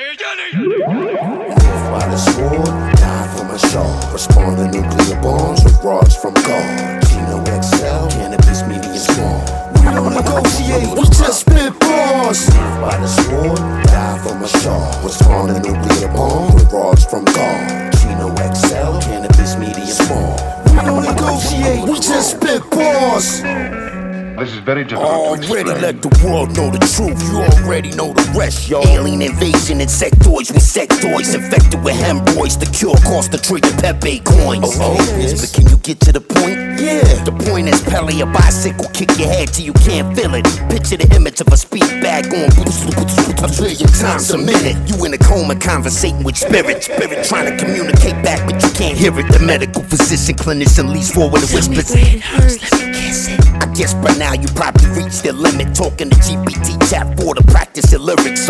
Live by the sword, die for my shard. Respond to nuclear bombs with rods from God. Gino XL, cannabis medium small. We don't negotiate, we just spit bars. Live by the sword, die for my shard. Respond to nuclear bombs with rods from God. Gino XL, cannabis medium small. We don't negotiate, we just spit bars. This is very difficult to Already explain. let the world know the truth. You already know the rest, yo. Alien invasion, insectoids with sectoids. Infected with hemorrhoids. The cure cost the trigger Pepe coins. But can you get to the point? Yeah. The point is Pele a bicycle, kick your head till you can't feel it. Picture the image of a speed bag going a billion times a minute. You in a coma conversating with spirit. Spirit trying to communicate back, but you can't hear it. The medical physician, clinician leads forward and whispers. I guess by now you probably reached the limit. Talking to GPT chat for to practice your lyrics.